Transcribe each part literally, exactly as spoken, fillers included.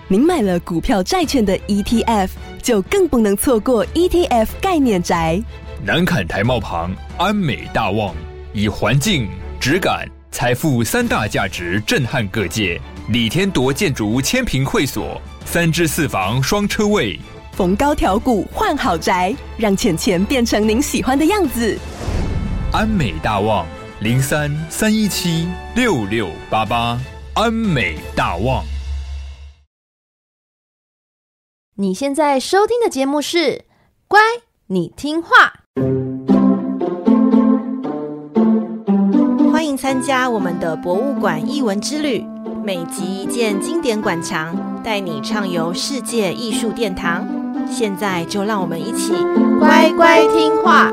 您买了股票债券的 E T F， 就更不能错过 E T F 概念宅。 南崁台贸旁安美大旺，以环境、质感、财富三大价值震撼各界。李天铎建筑千坪会所，三至四房双车位， 逢高调股换好宅，让钱钱变成您喜欢的样子。 安美大旺零三三一七六六八八，安美大旺。 你现在收听的节目是《乖，你听话》。 欢迎参加我们的博物馆艺文之旅，每集一件经典馆藏，带你畅游世界艺术殿堂。现在就让我们一起乖乖听话。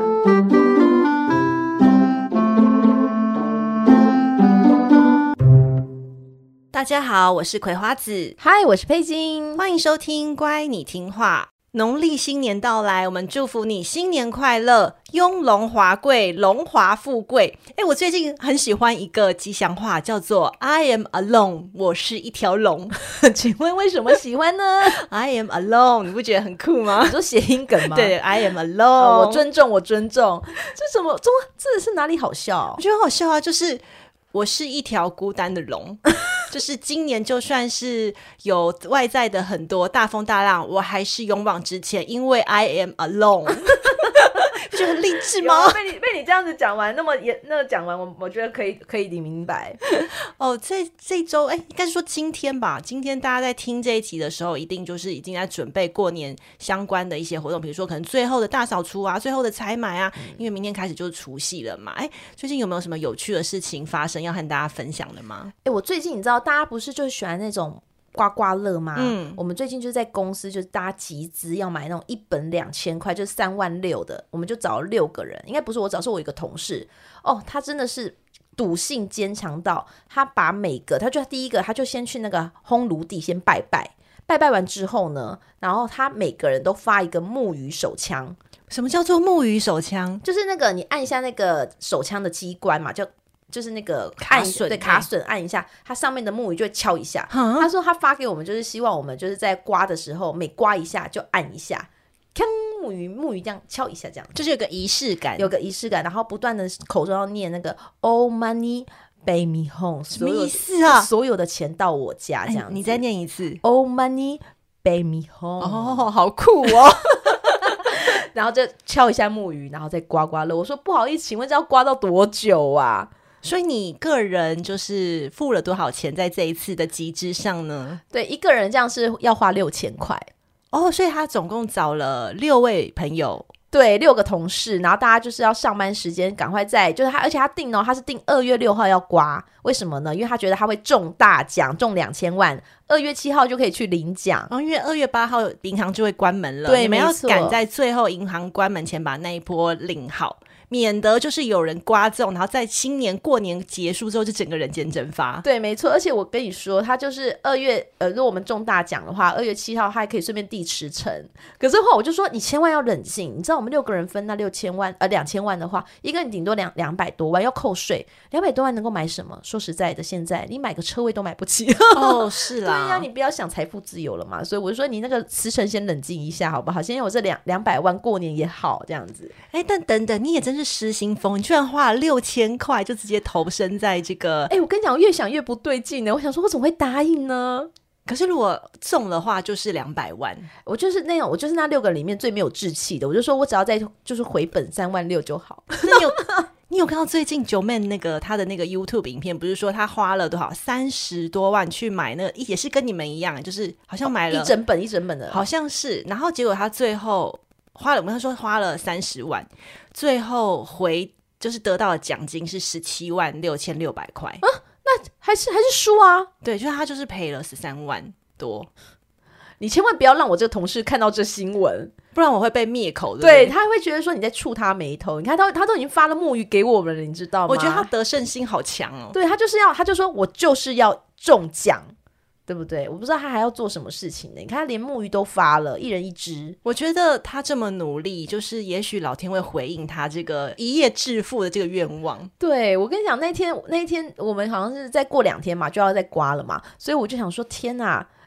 大家好，我是葵花子。 嗨，我是佩金。 欢迎收听乖你听话。农历新年到来，我们祝福你新年快乐，雍容华贵，荣华富贵。诶，我最近很喜欢一个吉祥话，叫做 I am alone， 我是一条龙。 请问为什么喜欢呢？ I am alone， 你不觉得很酷吗？ 你说谐音梗吗？ 对， I am alone， 哦，我尊重我尊重。这什么这这是哪里好笑？ 我觉得很好笑啊，就是我是一条孤单的龙。就是今年就算是有外在的很多大风大浪，我还是勇往直前，因为 I am alone。 不觉得很励志吗？ 被你被你这样子讲完，那么也那个讲完，我我觉得可以可以你明白。 哦，这这一周哎，应该是说今天吧。今天大家在听这一集的时候，一定就是已经在准备过年相关的一些活动，比如说可能最后的大扫除啊，最后的采买啊，嗯、因为明天开始就是除夕了嘛。哎，最近有没有什么有趣的事情发生要和大家分享的吗？ 哎，我最近你知道，大家不是就喜欢那种刮刮乐吗？ 嗯， 我们最近就是在公司，就是大家集资要买那种一本两千块，就是三万六的，我们就找了六个人，应该不是我找，是我一个同事。哦，他真的是赌性坚强到，他把每个，他就第一个，他就先去那个烘炉地先拜拜，拜拜完之后呢，然后他每个人都发一个木鱼手枪。 什么叫做木鱼手枪？ 就是那个你按一下那个手枪的机关嘛，就。就是那个卡榫， 对，卡榫按一下，它上面的木鱼就会敲一下。 嗯、 他说他发给我们，就是希望我们就是在刮的时候，每刮一下就按一下，锵，木鱼木鱼这样敲一下，这样就是有个仪式感， 有个仪式感，然后不断的口中要念那个 "Oh money pay me home"， 什么意思啊？ 所有的钱到我家这样子、 欸。你再念一次 "Oh money pay me home"。 哦，好酷哦！ 然后就敲一下木鱼，然后再刮刮乐。我说不好意思，请问这要刮到多久啊？ 所以你个人就是付了多少钱在这一次的集资上呢？ 对，一个人这样是要花六千块哦，所以他总共找了六位朋友， 对，六个同事，然后大家就是要上班时间赶快在，就是他，而且他定哦，他是定二月六号要刮，为什么呢？因为他觉得他会中大奖，中两千万，二月七号就可以去领奖。 哦，因为二月八号银行就会关门了， 对， 你们要赶在最后银行关门前把那一波领好。免得就是有人刮中，然后在新年过年结束之后就整个人间蒸发。 对，没错。而且我跟你说，他就是二月呃，如果我们中大奖的话，二月七号他还可以顺便递驰骋。可是的话，我就说你千万要冷静。你知道我们六个人分那六千万呃两千万的话，一个人顶多两两百多万要扣税，两百多万能够买什么？说实在的，现在你买个车位都买不起。 哦，是啦。 对呀、啊，你不要想财富自由了嘛。所以我就说你那个驰骋先冷静一下好不好？先有这两两百万过年也好这样子。 哎，但等等，你也真是失心疯，你居然花了六千块就直接投身在这个。 哎，我跟你讲，我越想越不对劲呢。我想说，我怎么会答应呢？ 可是如果中的话，就是两百万。 我就是那种，我就是那六个里面最没有志气的。我就说我只要再就是回本三万六就好。 那你有你有看到最近九妹那个他的那个 YouTube 影片，不是说他花了多少三十多万去买那个，也是跟你们一样，就是好像买了、 哦、一整本一整本的， 好像是。然后结果他最后花了，我们说花了三十万，最后回就是得到的奖金是十七万六千六百块啊，那还是还是输啊。 对，就是他就是赔了十三万多。 你千万不要让我这个同事看到这新闻， 不然我会被灭口。 对, 对, 对他会觉得说你在触他眉头。你看他他都已经发了木鱼给我们了，你知道吗？ 我觉得他得胜心好强哦。 对，他就是要他就说我就是要中奖，对不对？我不知道他还要做什么事情呢。你看他连木鱼都发了，一人一只。 我觉得他这么努力，就是也许老天会回应他这个一夜致富的这个愿望。 对，我跟你讲，那天那一天我们好像是再过两天嘛就要再刮了嘛，所以我就想说天哪，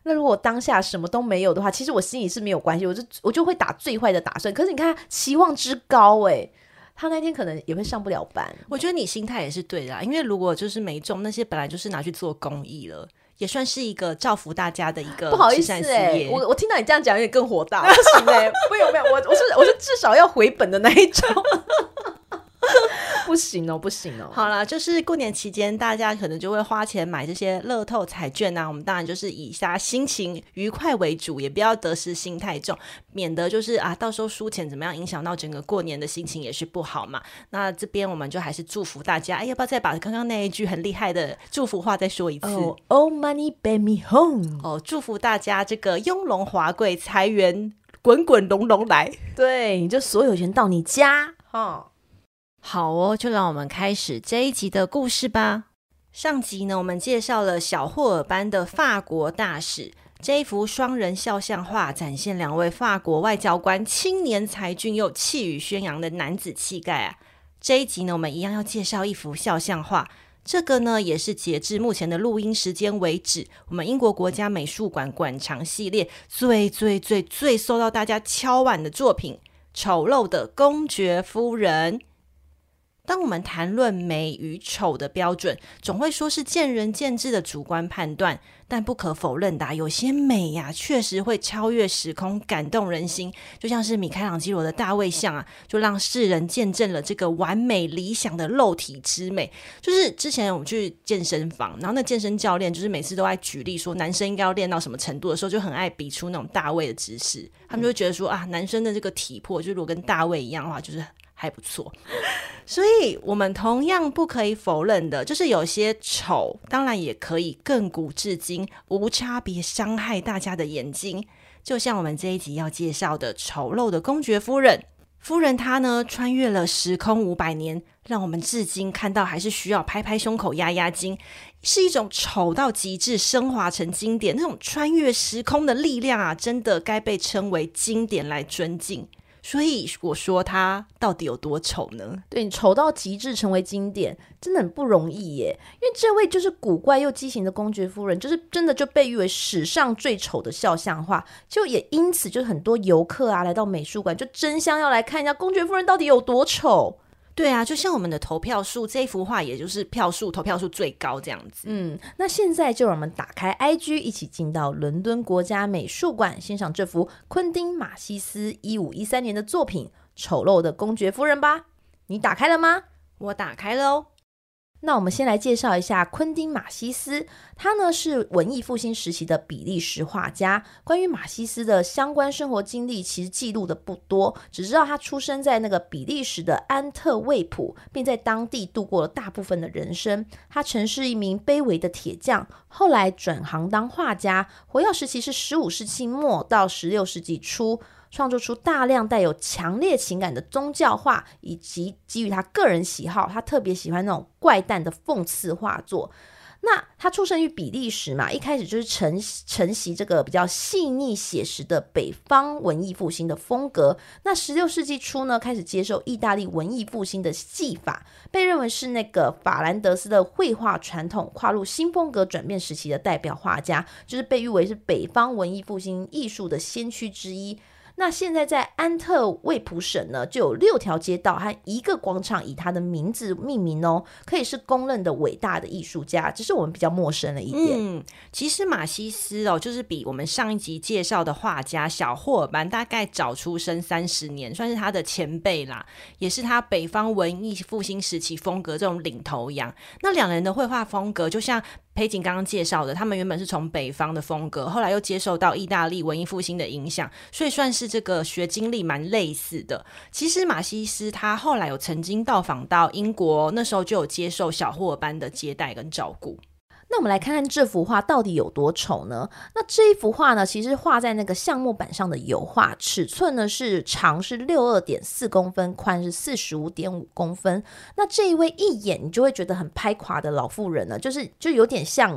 那如果当下什么都没有的话，其实我心里是没有关系，我就我就会打最坏的打算。可是你看他期望之高哎、欸，他那天可能也会上不了班。 我觉得你心态也是对的啦，因为如果就是没中，那些本来就是拿去做公益了，也算是一个造福大家的一个不好意思哎、 欸，我我听到你这样讲有点更火大，不行哎、欸，没有没有，我我是我是至少要回本的那一种。不行哦，不行哦。 好啦，就是过年期间，大家可能就会花钱买这些乐透彩券啊。我们当然就是以下心情愉快为主，也不要得失心太重，免得就是啊，到时候输钱怎么样，影响到整个过年的心情也是不好嘛。那这边我们就还是祝福大家。哎，要不要再把刚刚那一句很厉害的祝福话再说一次？ 哦、oh, oh, money bring me home。 哦，祝福大家这个雍容华贵，财源滚滚隆隆来。 对，你就所有钱到你家哈。 好哦，就让我们开始这一集的故事吧。上集呢，我们介绍了小霍尔班的法国大使，这一幅双人肖像画展现两位法国外交官青年才俊又气宇轩扬的男子气概啊。这一集呢，我们一样要介绍一幅肖像画，这个呢也是截至目前的录音时间为止，我们英国国家美术馆馆藏系列最最最最受到大家敲碗的作品——丑陋的公爵夫人。当我们谈论美与丑的标准，总会说是见仁见智的主观判断，但不可否认的、啊、有些美呀、啊，确实会超越时空，感动人心。就像是米开朗基罗的大卫像啊，就让世人见证了这个完美理想的肉体之美。就是之前我们去健身房，然后那健身教练就是每次都爱举例说男生应该要练到什么程度的时候，就很爱比出那种大卫的姿势。他们就会觉得说啊，男生的这个体魄，就如果跟大卫一样的话，就是还不错。所以我们同样不可以否认的，就是有些丑当然也可以亘古至今，无差别伤害大家的眼睛。就像我们这一集要介绍的丑陋的公爵夫人。夫人她呢穿越了时空五百年，让我们至今看到还是需要拍拍胸口压压惊，是一种丑到极致升华成经典，那种穿越时空的力量啊，真的该被称为经典来尊敬。所以我说他到底有多丑呢？ 对，你丑到极致成为经典真的很不容易耶，因为这位就是古怪又畸形的公爵夫人，就是真的就被誉为史上最丑的肖像画，就也因此就是很多游客啊来到美术馆就争相要来看一下公爵夫人到底有多丑。 对啊，就像我们的投票数，这一幅画也就是票数投票数最高这样子。 嗯，那现在就让我们打开 I G 一起进到伦敦国家美术馆欣赏这幅昆汀马西斯一五一三年的作品《丑陋的公爵夫人》吧。你打开了吗？ 我打开了哦。 那我们先来介绍一下昆汀马西斯，他呢是文艺复兴时期的比利时画家。关于马西斯的相关生活经历其实记录的不多，只知道他出生在那个比利时的安特卫普，并在当地度过了大部分的人生。他曾是一名卑微的铁匠，后来转行当画家，活跃时期是十五世纪末到十六世纪初，创作出大量带有强烈情感的宗教画，以及基于他个人喜好，他特别喜欢那种怪诞的讽刺画作。那他出生于比利时嘛，一开始就是承承袭这个比较细腻写实的北方文艺复兴的风格。那十六世纪初呢，开始接受意大利文艺复兴的技法，被认为是那个法兰德斯的绘画传统跨入新风格转变时期的代表画家，就是被誉为是北方文艺复兴艺术的先驱之一。那现在在安特卫普省呢，就有六条街道和一个广场以他的名字命名哦，可以是公认的伟大的艺术家，只是我们比较陌生了一点。 嗯，其实马西斯哦，就是比我们上一集介绍的画家小霍尔班大概早出生三十年，算是他的前辈啦，也是他北方文艺复兴时期风格这种领头羊。那两人的绘画风格就像裴景刚刚介绍的，他们原本是从北方的风格，后来又接受到意大利文艺复兴的影响，所以算是这个学经历蛮类似的。其实马西斯他后来有曾经到访到英国，那时候就有接受小霍尔班的接待跟照顾。 那我们来看看这幅画到底有多丑呢？那这一幅画呢，其实画在那个橡木板上的油画，尺寸呢是长是 六十二点四公分，宽是 四十五点五公分。那这一位一眼你就会觉得很拍垮的老妇人呢，就是就有点像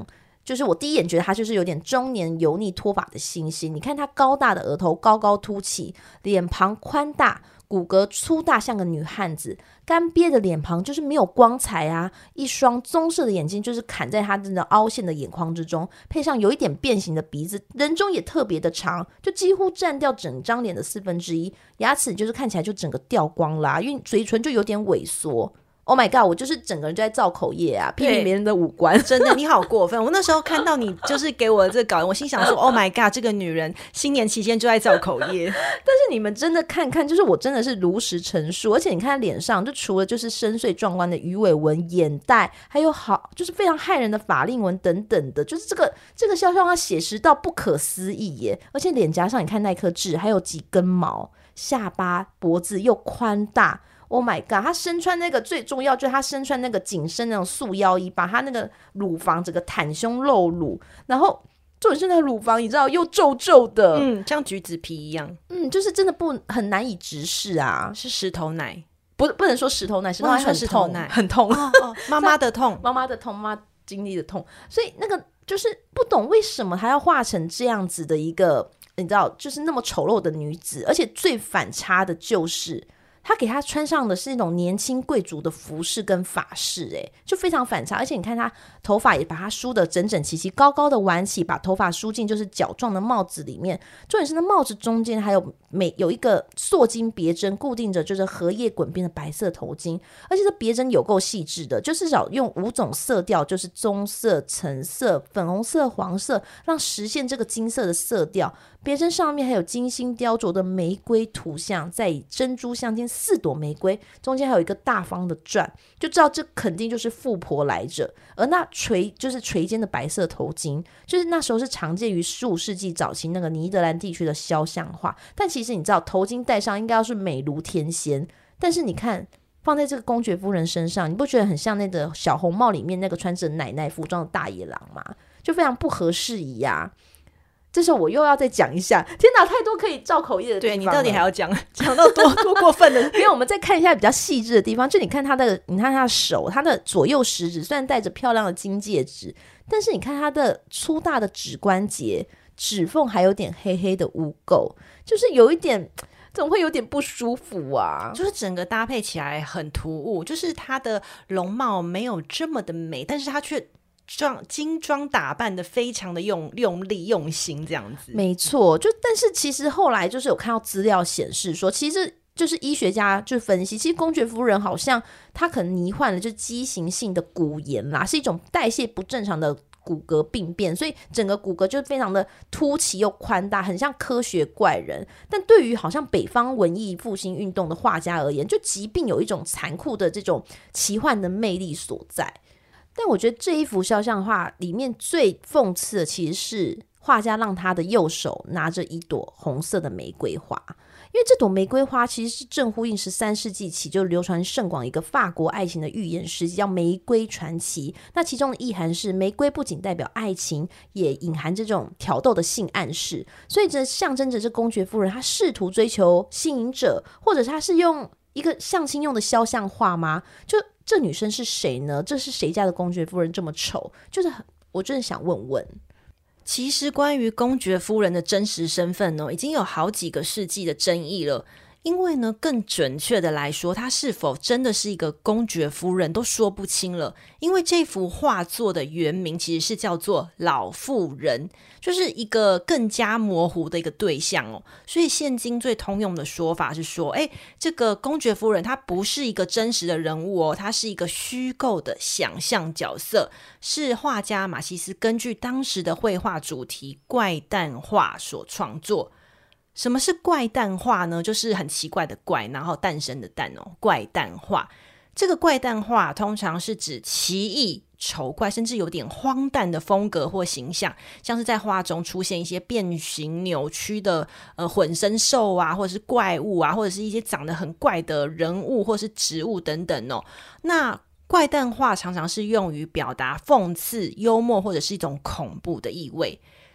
就是我第一眼觉得他就是有点中年油腻脱发的星星。你看他高大的额头高高凸起，脸庞宽大，骨骼粗大，像个女汉子，干瘪的脸庞就是没有光彩啊，一双棕色的眼睛就是砍在他真的凹陷的眼眶之中，配上有一点变形的鼻子，人中也特别的长，就几乎占掉整张脸的四分之一，牙齿就是看起来就整个掉光啦，因为嘴唇就有点萎缩。Oh my god， 我就是整个人就在造口业啊，批评别人的五官。 真的你好过分。我那时候看到你就是给我的这个稿，我心想说Oh my god， 这个女人新年期间就在造口业。但是你们真的看看，就是我真的是如实陈述，而且你看他脸上就除了就是深邃壮观的鱼尾纹、眼袋，还有好就是非常骇人的法令纹等等的，就是这个这个肖像画写实到不可思议耶。而且脸颊上你看那颗痣，还有几根毛，下巴脖子又宽大。Oh my god， 他身穿那个最重要就是他身穿那个紧身那种束腰衣，把他那个乳房整个袒胸露乳，然后重点是那个乳房你知道又皱皱的， 嗯，像橘子皮一样， 嗯，就是真的不很难以直视啊。 是石头奶， 不不能说石头奶，石头奶很痛，很痛， 哦哦，妈妈的痛， 妈妈的痛，妈妈经历的痛，所以那个就是不懂为什么还要画成这样子的一个，你知道，就是那么丑陋的女子，而且最反差的就是。他给他穿上的是那种年轻贵族的服饰跟发饰，哎，就非常反差。而且你看他头发也把他梳得整整齐齐，高高的挽起，把头发梳进就是角状的帽子里面。重点是那帽子中间还有每有一个塑金别针固定着，就是荷叶滚边的白色头巾，而且这别针有够细致的，就是少用五种色调，就是棕色、橙色、粉红色、黄色，让实现这个金色的色调。别针上面还有精心雕琢的玫瑰图像，再以珍珠镶嵌四朵玫瑰，中间还有一个大方的钻，就知道这肯定就是富婆来着。而那垂就是垂肩的白色头巾，就是那时候是常见于十五世纪早期那个尼德兰地区的肖像画。但其实你知道，头巾戴上应该要是美如天仙，但是你看放在这个公爵夫人身上，你不觉得很像那个小红帽里面那个穿着奶奶服装的大野狼吗？就非常不合适宜啊。这时候我又要再讲一下，天哪，太多可以造口业的地方了。 对，你到底还要讲讲到多多过分的？ 因为我们再看一下比较细致的地方，就你看他的，你看他的手，他的左右食指虽然戴着漂亮的金戒指，但是你看他的粗大的指关节，指缝还有点黑黑的污垢，就是有一点。总会有点不舒服啊， 就是整个搭配起来很突兀，就是他的容貌没有这么的美，但是他却装精装打扮的非常的用用力用心这样子。 没错，就但是其实后来就是有看到资料显示说，其实就是医学家就分析，其实公爵夫人好像她可能罹患了就畸形性的骨炎啦，是一种代谢不正常的骨骼病变，所以整个骨骼就非常的凸起又宽大，很像科学怪人。但对于好像北方文艺复兴运动的画家而言，就疾病有一种残酷的这种奇幻的魅力所在。但我觉得这一幅肖像画里面最讽刺的其实是画家让他的右手拿着一朵红色的玫瑰花，因为这朵玫瑰花其实是正呼应十三世纪起就流传甚广一个法国爱情的寓言诗集叫《玫瑰传奇》。那其中的意涵是，玫瑰不仅代表爱情，也隐含这种挑逗的性暗示，所以这象征着这公爵夫人她试图追求吸引者，或者她是用一个相亲用的肖像画吗？就这女生是谁呢？这是谁家的公爵夫人这么丑？就是我真的想问问。 其实关于公爵夫人的真实身份呢，已经有好几个世纪的争议了。因为呢，更准确的来说，她是否真的是一个公爵夫人都说不清了。因为这幅画作的原名其实是叫做老妇人，就是一个更加模糊的一个对象哦。所以现今最通用的说法是说，哎，这个公爵夫人她不是一个真实的人物哦，她是一个虚构的想象角色，是画家马西斯根据当时的绘画主题怪诞画所创作。什么是怪诞画呢？就是很奇怪的怪，然后诞生的诞哦，怪诞画。这个怪诞画通常是指奇异、丑怪，甚至有点荒诞的风格或形象，像是在画中出现一些变形扭曲的呃混身兽啊，或者是怪物啊，或者是一些长得很怪的人物或是植物等等哦。那怪诞画常常是用于表达讽刺、幽默或者是一种恐怖的意味。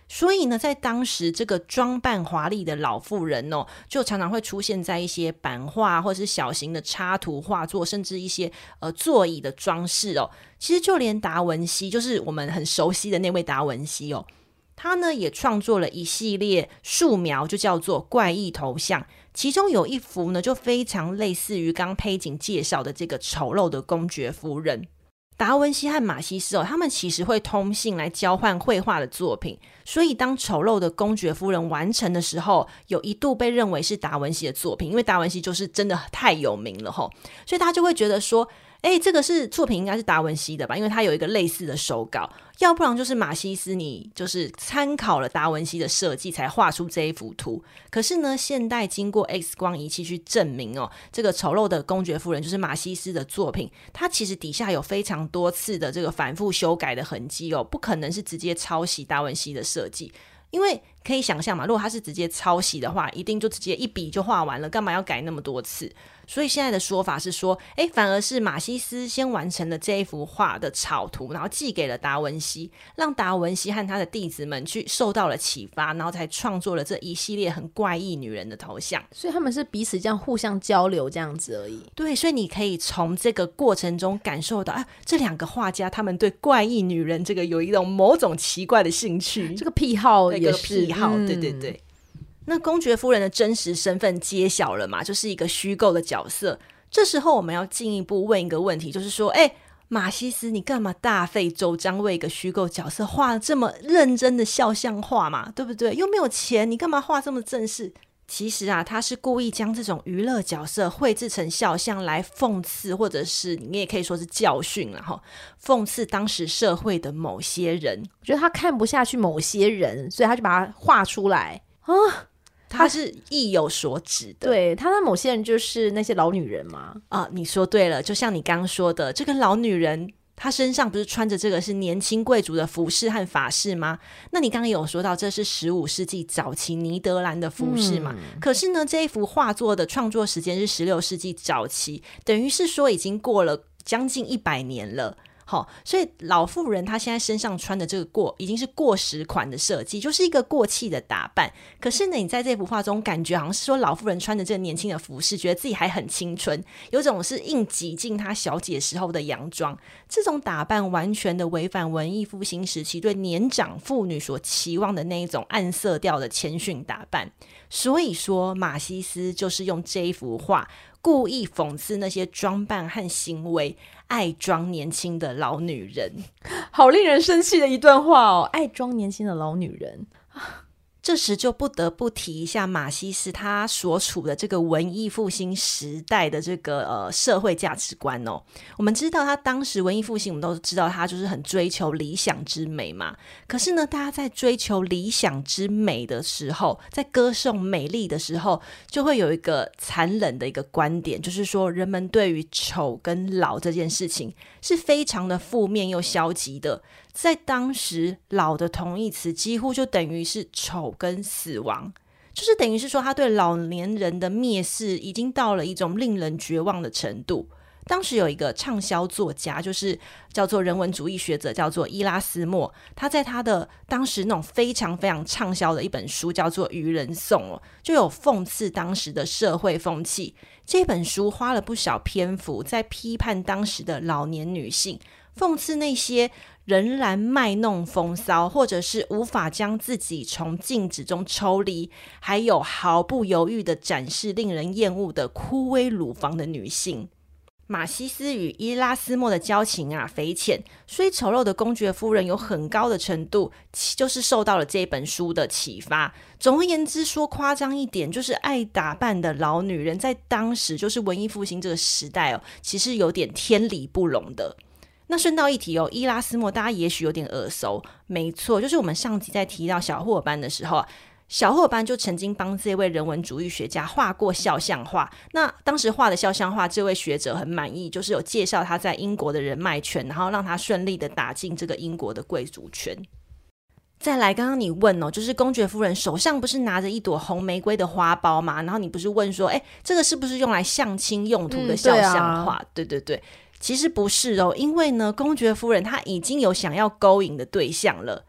所以呢，在当时这个装扮华丽的老妇人哦，就常常会出现在一些版画或者是小型的插图画作，甚至一些呃座椅的装饰哦。其实就连达文西，就是我们很熟悉的那位达文西哦，他呢也创作了一系列素描，就叫做怪异头像。其中有一幅呢，就非常类似于刚佩锦介绍的这个丑陋的公爵夫人。达文西和马西斯哦，他们其实会通信来交换绘画的作品，所以当丑陋的公爵夫人完成的时候，有一度被认为是达文西的作品，因为达文西就是真的太有名了吼，所以他就会觉得说，哎，这个是作品应该是达文西的吧，因为他有一个类似的手稿，要不然就是马西斯你就是参考了达文西的设计才画出这一幅图。可是呢，现代经过 X 光仪器去证明哦，这个丑陋的公爵夫人就是马西斯的作品，它其实底下有非常多次的这个反复修改的痕迹哦，不可能是直接抄袭达文西的设计。因为可以想象嘛，如果他是直接抄袭的话，一定就直接一笔就画完了，干嘛要改那么多次？所以现在的说法是说，诶，反而是马西斯先完成了这一幅画的草图，然后寄给了达文西，让达文西和他的弟子们去受到了启发，然后才创作了这一系列很怪异女人的头像。 所以他们是彼此这样互相交流这样子而已。 对，所以你可以从这个过程中感受到，啊，这两个画家他们对怪异女人这个有一种某种奇怪的兴趣， 这个癖好也是癖好，嗯，对对对。那公爵夫人的真实身份揭晓了嘛，就是一个虚构的角色。这时候我们要进一步问一个问题，就是说，哎，马西斯你干嘛大费周章为一个虚构角色画这么认真的肖像画嘛，对不对？又没有钱，你干嘛画这么正式？其实啊，他是故意将这种娱乐角色绘制成肖像来讽刺，或者是你也可以说是教训啦齁，讽刺当时社会的某些人。 我觉得他看不下去某些人，所以他就把它画出来啊。 他是意有所指的。 对，他的某些人就是那些老女人嘛。 啊，你说对了，就像你刚刚说的，这个老女人她身上不是穿着这个是年轻贵族的服饰和法式吗？那你刚刚有说到这是十五世纪早期尼德兰的服饰嘛，嗯，可是呢这一幅画作的创作时间是十六世纪早期，等于是说已经过了将近一百年了。好，所以老妇人她现在身上穿的这个过已经是过时款的设计，就是一个过气的打扮。可是呢，你在这幅画中感觉好像是说老妇人穿着这个年轻的服饰，觉得自己还很青春，有种是硬挤进她小姐时候的洋装。这种打扮完全的违反文艺复兴时期对年长妇女所期望的那一种暗色调的谦逊打扮。所以说马西斯就是用这一幅画故意讽刺那些装扮和行为爱装年轻的老女人。 好令人生气的一段话哦，爱装年轻的老女人。 这时就不得不提一下马西斯他所处的这个文艺复兴时代的这个呃社会价值观哦。我们知道他当时文艺复兴，我们都知道他就是很追求理想之美嘛。可是呢，大家在追求理想之美的时候，在歌颂美丽的时候，就会有一个残忍的一个观点，就是说人们对于丑跟老这件事情是非常的负面又消极的。在当时，老的同义词几乎就等于是丑跟死亡，就是等于是说他对老年人的蔑视已经到了一种令人绝望的程度。当时有一个畅销作家，就是叫做人文主义学者，叫做伊拉斯谟，他在他的当时那种非常非常畅销的一本书叫做《愚人颂》哦，就有讽刺当时的社会风气。这本书花了不少篇幅在批判当时的老年女性，讽刺那些仍然卖弄风骚，或者是无法将自己从镜子中抽离，还有毫不犹豫地展示令人厌恶的枯萎乳房的女性。马西斯与伊拉斯谟的交情啊匪浅，所以丑陋的公爵夫人有很高的程度就是受到了这本书的启发。总而言之，说夸张一点，就是爱打扮的老女人在当时就是文艺复兴这个时代哦，其实有点天理不容的。那顺道一提哦，伊拉斯谟大家也许有点耳熟，没错，就是我们上集在提到小霍尔班的时候，小霍尔班就曾经帮这位人文主义学家画过肖像画。那当时画的肖像画，这位学者很满意，就是有介绍他在英国的人脉圈，然后让他顺利的打进这个英国的贵族圈。再来，刚刚你问哦，就是公爵夫人手上不是拿着一朵红玫瑰的花包吗？然后你不是问说，哎，这个是不是用来相亲用途的肖像画？嗯，对啊，对对对，其实不是哦，因为呢，公爵夫人她已经有想要勾引的对象了。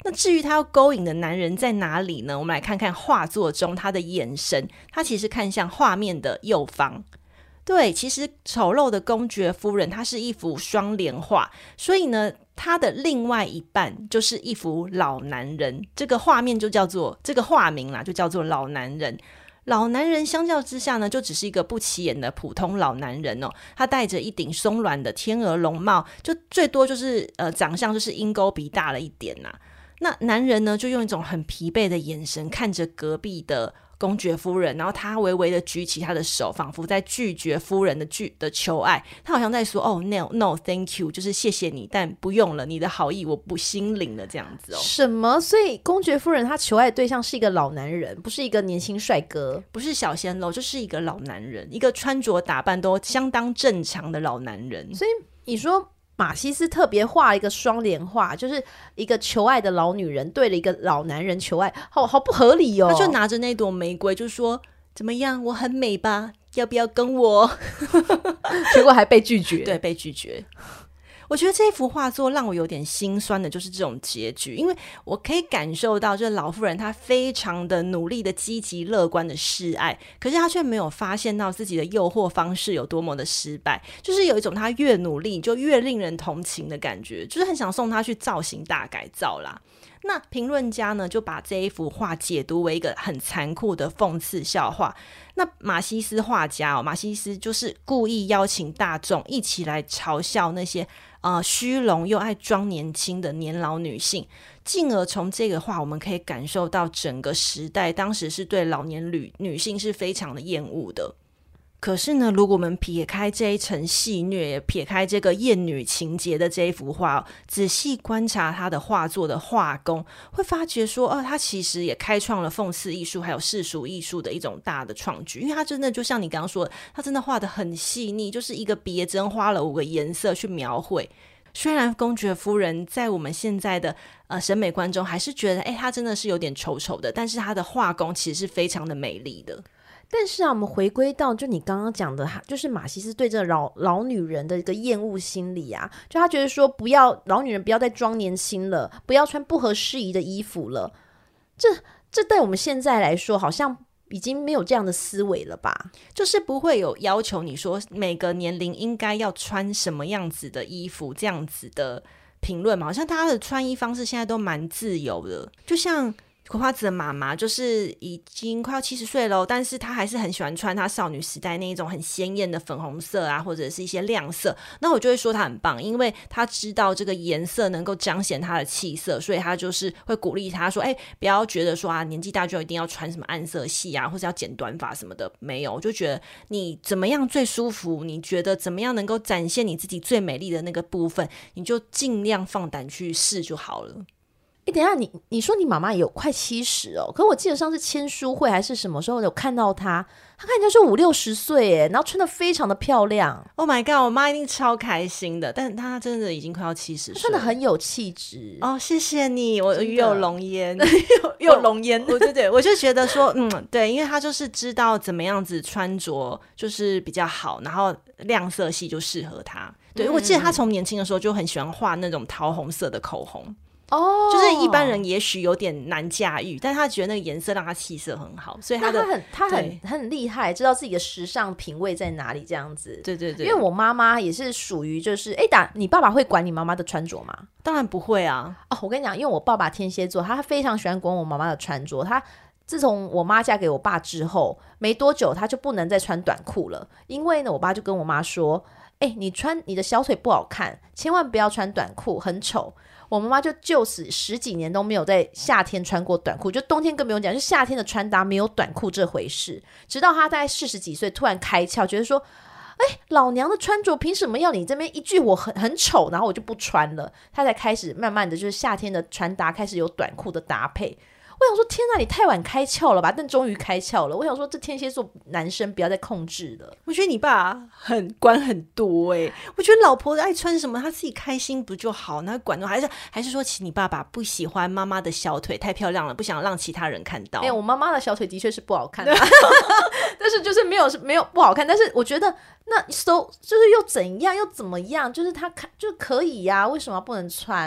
那至于他要勾引的男人在哪里呢？我们来看看画作中他的眼神，他其实看向画面的右方。对，其实丑陋的公爵夫人她是一幅双联画，所以呢他的另外一半就是一幅老男人，这个画面就叫做这个画名啦，就叫做老男人。老男人相较之下呢，就只是一个不起眼的普通老男人哦。他戴着一顶松软的天鹅绒帽，就最多就是呃长相就是鹰钩鼻大了一点呐、啊。那男人呢，就用一种很疲惫的眼神看着隔壁的公爵夫人，然后他微微的举起他的手，仿佛在拒绝夫人的拒的求爱。他好像在说哦 no no thank you， 就是谢谢你，但不用了，你的好意我不心领了这样子哦。 什么？所以公爵夫人她求爱的对象是一个老男人，不是一个年轻帅哥， 不是小鲜肉，就是一个老男人，一个穿着打扮都相当正常的老男人。 所以你说马西斯特别画一个双联画，就是一个求爱的老女人对了一个老男人求爱，好好不合理哦。 他就拿着那朵玫瑰就说怎么样，我很美吧，要不要跟我结果还被拒绝。 对，被拒绝。我觉得这幅画作让我有点心酸的就是这种结局，因为我可以感受到这老妇人她非常的努力的积极乐观的示爱，可是她却没有发现到自己的诱惑方式有多么的失败，就是有一种她越努力就越令人同情的感觉，就是很想送她去造型大改造啦。那评论家呢就把这一幅画解读为一个很残酷的讽刺笑话。那马西斯画家哦，马西斯就是故意邀请大众一起来嘲笑那些呃虚荣又爱装年轻的年老女性，进而从这个画我们可以感受到整个时代当时是对老年女女性是非常的厌恶的。可是呢，如果我们撇开这一层戏谑，撇开这个厌女情节的这一幅画、哦、仔细观察他的画作的画工，会发觉说哦，他其实也开创了讽刺艺术还有世俗艺术的一种大的创举，因为他真的就像你刚刚说的，他真的画得很细腻，就是一个别针花了五个颜色去描绘。虽然公爵夫人在我们现在的呃审美观中还是觉得哎，她真的是有点丑丑的，但是她的画工其实是非常的美丽的。 但是啊，我们回归到就你刚刚讲的，就是马西斯对这老老女人的一个厌恶心理啊，就他觉得说不要老女人不要再装年轻了，不要穿不合时宜的衣服了，这这对我们现在来说好像已经没有这样的思维了吧？ 就是不会有要求你说每个年龄应该要穿什么样子的衣服这样子的评论嘛，好像大家的穿衣方式现在都蛮自由的，就像葵花子的妈妈就是已经快要七十岁了，但是她还是很喜欢穿她少女时代那一种很鲜艳的粉红色啊，或者是一些亮色。那我就会说她很棒，因为她知道这个颜色能够彰显她的气色，所以她就是会鼓励她说：“哎、欸，不要觉得说啊，年纪大就一定要穿什么暗色系啊，或者要剪短发什么的。没有，我就觉得你怎么样最舒服，你觉得怎么样能够展现你自己最美丽的那个部分，你就尽量放胆去试就好了。” 欸、等一下，你你说你妈妈也有快七十哦，可我记得上次签书会还是什么时候有看到她，她看起来就五六十岁耶，然后穿得非常的漂亮。 Oh my god， 我妈一定超开心的，但她真的已经快要七十岁， 真的很有气质哦。谢谢你，我与有龙焉， 又有龙焉。 我对对，我就觉得说，嗯，对，因为她就是知道怎么样子穿着就是比较好，然后亮色系就适合她。对、嗯、我记得她从年轻的时候就很喜欢画那种桃红色的口红。 哦， 就是一般人也许有点难驾驭，但他觉得那个颜色让他气色很好，所以他的他很他很很厉害，知道自己的时尚品味在哪里这样子。 对对对， 因为我妈妈也是属于就是哎，打你爸爸会管你妈妈的穿着吗？ 当然不会啊。 哦，我跟你讲，因为我爸爸天蝎座，他非常喜欢管我妈妈的穿着。他自从我妈嫁给我爸之后，没多久他就不能再穿短裤了，因为呢，我爸就跟我妈说：“哎，你穿你的小腿不好看，千万不要穿短裤，很丑。”我妈妈就就此十几年都没有在夏天穿过短裤，就冬天更不用讲，就夏天的穿搭没有短裤这回事。直到她大概四十几岁突然开窍，觉得说哎，老娘的穿着凭什么要你这边一句我很很丑，然后我就不穿了，她才开始慢慢的就是夏天的穿搭开始有短裤的搭配。我想说天哪，你太晚开窍了吧，但终于开窍了。我想说这天蝎座男生不要再控制了。 我觉得你爸很管很多耶、欸、我觉得老婆爱穿什么他自己开心不就好，那管还是还是说其实你爸爸不喜欢妈妈的小腿太漂亮了，不想让其他人看到。 没有，我妈妈的小腿的确是不好看的但是就是没有没有不好看，但是我觉得那 so 就是又怎样又怎么样，就是他看就可以呀、啊，为什么不能穿？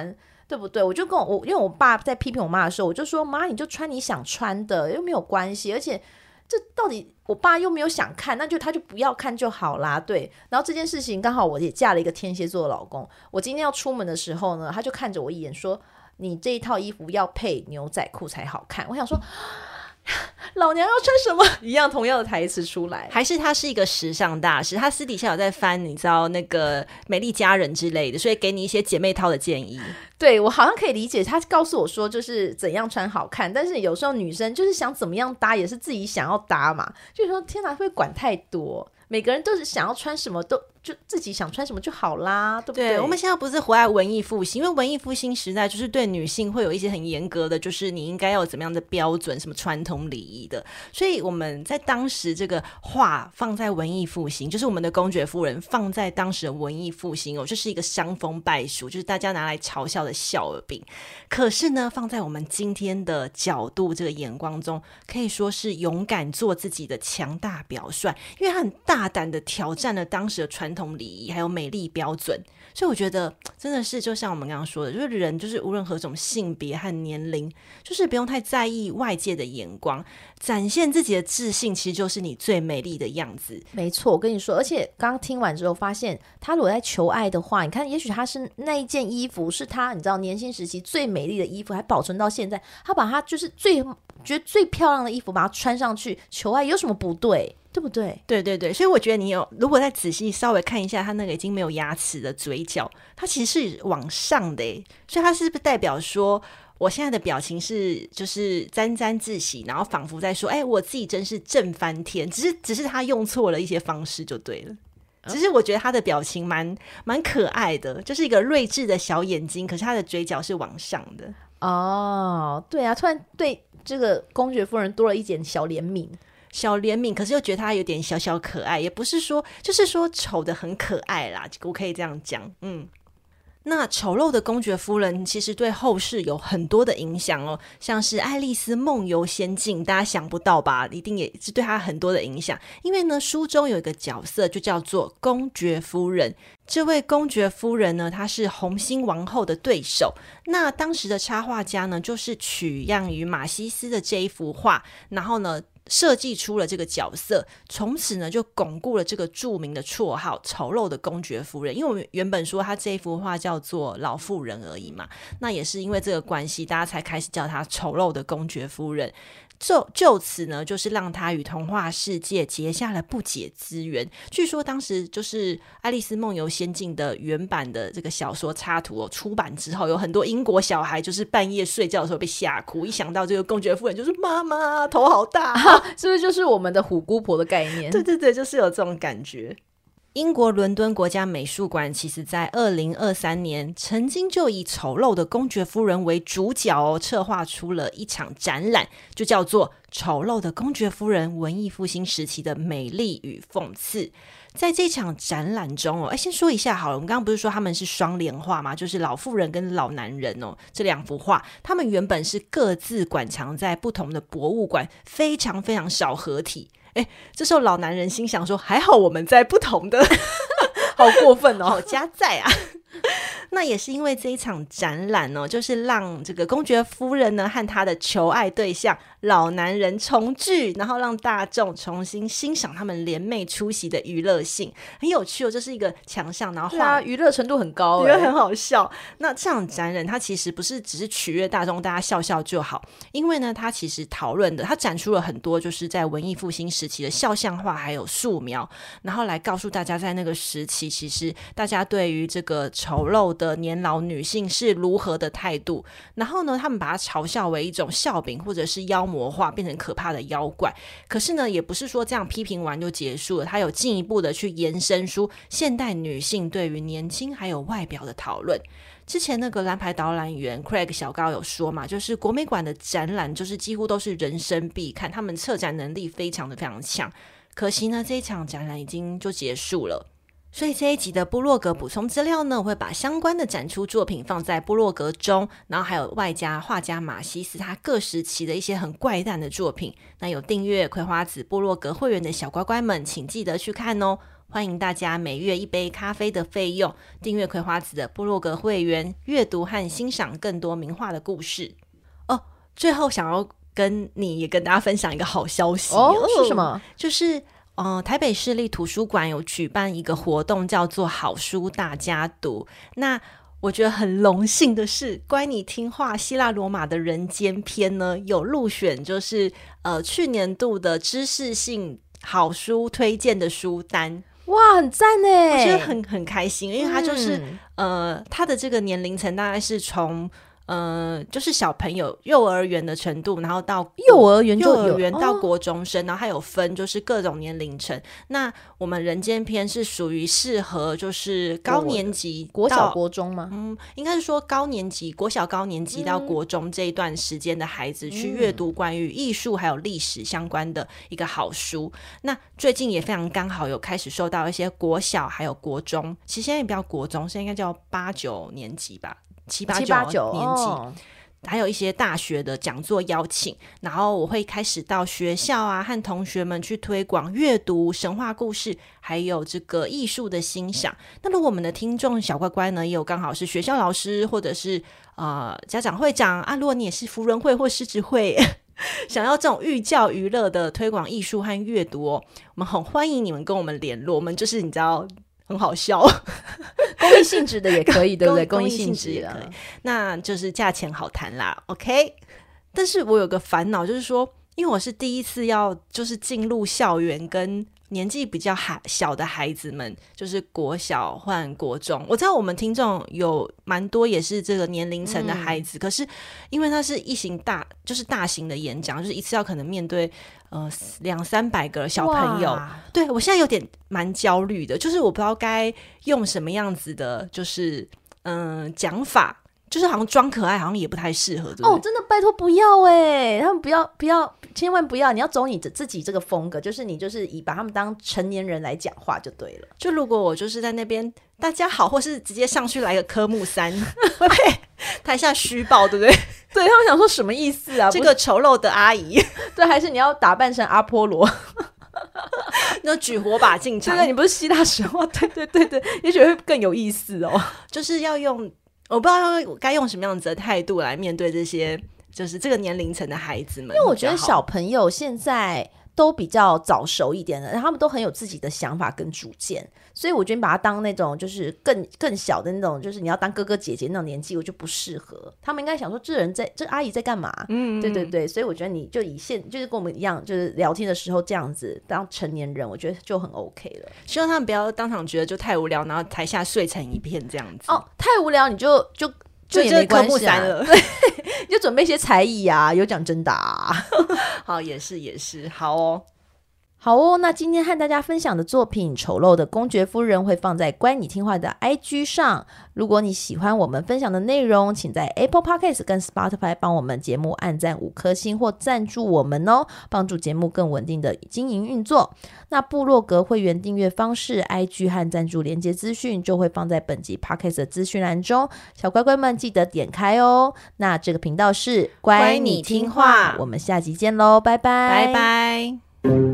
对不对？我就跟我我因为我爸在批评我妈的时候，我就说妈，你就穿你想穿的，又没有关系，而且这到底我爸又没有想看，那就他就不要看就好啦。对，然后这件事情刚好我也嫁了一个天蝎座的老公，我今天要出门的时候呢，他就看着我一眼说，你这一套衣服要配牛仔裤才好看。我想说老娘要穿什么一样同样的台词出来， 还是他是一个时尚大师，他私底下有在翻你知道那个美丽佳人之类的，所以给你一些姐妹套的建议。 对，我好像可以理解他告诉我说就是怎样穿好看，但是有时候女生就是想怎么样搭也是自己想要搭嘛，就是说天哪会管太多，每个人都是想要穿什么都就自己想穿什么就好啦，对不对？ 对，我们现在不是活在文艺复兴，因为文艺复兴时代就是对女性会有一些很严格的，就是你应该要有怎么样的标准，什么传统礼仪的，所以我们在当时这个话放在文艺复兴，就是我们的公爵夫人放在当时的文艺复兴哦，就是一个伤风败俗，就是大家拿来嘲笑的笑耳柄。可是呢，放在我们今天的角度这个眼光中，可以说是勇敢做自己的强大表率，因为他很大胆的挑战了当时的传统礼仪还有美丽标准。所以我觉得真的是就像我们刚刚说的，就是人就是无论何种性别和年龄，就是不用太在意外界的眼光，展现自己的自信其实就是你最美丽的样子。 没错，我跟你说，而且刚刚听完之后发现他如果在求爱的话，你看也许他是那一件衣服是他你知道年轻时期最美丽的衣服还保存到现在，他把他就是最觉得最漂亮的衣服把它穿上去求爱有什么不对，对不对？ 对对对，所以我觉得你有如果再仔细稍微看一下他那个已经没有牙齿的嘴角，它其实是往上的耶，所以它是不是代表说我现在的表情是就是沾沾自喜，然后仿佛在说哎，我自己真是正翻天，只是只是他用错了一些方式就对了。只是我觉得他的表情蛮蛮可爱的，就是一个睿智的小眼睛，可是他的嘴角是往上的。 哦，对啊，突然对这个公爵夫人多了一点小怜悯， 小怜悯，可是又觉得他有点小小可爱，也不是说就是说丑的很可爱啦，我可以这样讲。嗯，那丑陋的公爵夫人其实对后世有很多的影响哦，像是爱丽丝梦游仙境，大家想不到吧，一定也是对她很多的影响。因为呢书中有一个角色就叫做公爵夫人，这位公爵夫人呢她是红心王后的对手，那当时的插画家呢就是取样于马西斯的这一幅画，然后呢设计出了这个角色，从此呢就巩固了这个著名的绰号丑陋的公爵夫人。因为我们原本说他这一幅画叫做老妇人而已嘛，那也是因为这个关系大家才开始叫他丑陋的公爵夫人，就就此呢就是让他与童话世界结下了不解之缘。据说当时就是爱丽丝梦游仙境的原版的这个小说插图、哦、出版之后，有很多英国小孩就是半夜睡觉的时候被吓哭，一想到这个公爵夫人就是妈妈头好大、啊、 是不是就是我们的虎姑婆的概念？ 对对对，就是有这种感觉。英国伦敦国家美术馆其实在二零二三年曾经就以丑陋的公爵夫人为主角哦，策划出了一场展览，就叫做丑陋的公爵夫人文艺复兴时期的美丽与讽刺。在这场展览中哦，哎，先说一下好了，我们刚刚不是说他们是双联画吗？就是老妇人跟老男人哦，这两幅画他们原本是各自馆藏在不同的博物馆，非常非常少合体。哎，这时候老男人心想说还好我们在不同的好过分哦， 好加在啊那也是因为这一场展览呢、哦，就是让这个公爵夫人呢和她的求爱对象老男人重聚，然后让大众重新欣赏他们联袂出席的娱乐性，很有趣哦。这是一个强项，然后画娱乐程度很高， 也很好笑。那这场展览它其实不是只是取悦大众，大家笑笑就好，因为呢，它其实讨论的，它展出了很多就是在文艺复兴时期的肖像画还有素描，然后来告诉大家在那个时期，其实大家对于这个丑陋的年老女性是如何的态度。然后呢，他们把它嘲笑为一种笑柄或者是妖魔化，变成可怕的妖怪。可是呢，也不是说这样批评完就结束了，他有进一步的去延伸出现代女性对于年轻还有外表的讨论。之前那个蓝牌导览员 Craig 小高有说嘛，就是国美馆的展览就是几乎都是人生必看，他们策展能力非常的非常强。可惜呢，这一场展览已经就结束了。所以这一集的部落格补充资料呢，我会把相关的展出作品放在部落格中，然后还有外加画家马西斯他各时期的一些很怪诞的作品。那有订阅葵花子部落格会员的小乖乖们请记得去看哦。 欢迎大家每月一杯咖啡的费用订阅葵花子的部落格会员，阅读和欣赏更多名画的故事。哦，最后想要跟你也跟大家分享一个好消息哦，是什么？ 就是呃，台北市立图书馆有举办一个活动，叫做好书大家读。那我觉得很荣幸的是，乖你听话希腊罗马的人间篇呢，有入选就是呃去年度的知识性好书推荐的书单。 哇，很赞耶！ 我觉得很很开心，因为它就是、 嗯、 呃，它的这个年龄层大概是从呃，就是小朋友幼儿园的程度，然后到幼儿园就有幼儿园到国中生、哦，然后还有分就是各种年龄层。那我们人间篇是属于适合就是高年级国小国中吗？ 嗯，应该是说高年级国小高年级到国中这一段时间的孩子、嗯、去阅读关于艺术还有历史相关的一个好书。那最近也非常刚好有开始收到一些国小还有国中，其实现在也不叫国中，现在应该叫八九年级吧，七八九年级、哦、还有一些大学的讲座邀请，然后我会开始到学校啊和同学们去推广阅读神话故事还有这个艺术的欣赏。那如果我们的听众小乖乖呢也有刚好是学校老师或者是呃家长会长啊，如果你也是福仁会或狮子会想要这种寓教于乐的推广艺术和阅读哦，我们很欢迎你们跟我们联络，我们就是你知道很好笑公益性质的也可以对不对？ 公益性质也可以，那就是价钱好谈啦 OK。 但是我有个烦恼，就是说因为我是第一次要就是进入校园跟年纪比较小的孩子们，就是国小换国中，我知道我们听众有蛮多也是这个年龄层的孩子、嗯、可是因为它是一型大就是大型的演讲，就是一次要可能面对呃两三百个小朋友，对，我现在有点蛮焦虑的，就是我不知道该用什么样子的就是嗯讲法，就是好像装可爱好像也不太适合，对不对？ 哦，真的拜托不要哎，他们不要不要，千万不要！你要走你自己这个风格，就是你就是以把他们当成年人来讲话就对了。 就如果我就是在那边大家好，或是直接上去来个科目三，会不会台下虚报，对不对？ 对，他们想说什么意思啊？ 这个丑陋的阿姨， 对，还是你要打扮成阿波罗？ 那举火把进场？ 对，你不是希腊神话？对对对对，也许会更有意思哦。 就是要用。我不知道该用什么样子的态度来面对这些就是这个年龄层的孩子们， 因为我觉得小朋友现在都比较早熟一点的，他们都很有自己的想法跟主见，所以我觉得你把他当那种就是更更小的那种，就是你要当哥哥姐姐那种年纪，我就不适合。他们应该想说这人在这阿姨在干嘛？嗯，对对对，所以我觉得你就以现就是跟我们一样，就是聊天的时候这样子当成年人，我觉得就很 OK 了。 希望他们不要当场觉得就太无聊，然后台下睡成一片这样子。 哦，太无聊你就就就也没关系啊，了对，你就准备一些才艺啊，有奖征答啊。 好，也是也是，好哦。 好哦，那今天和大家分享的作品《丑陋的公爵夫人》会放在乖你听话的 I G 上。如果你喜欢我们分享的内容，请在 Apple Podcast 跟 Spotify 帮我们节目按赞五颗星或赞助我们哦，帮助节目更稳定的经营运作。那部落格会员订阅方式 I G 和赞助连结资讯就会放在本集 Podcast 的资讯栏中，小乖乖们记得点开哦。那这个频道是乖你听话， 我们下集见咯，拜拜拜拜。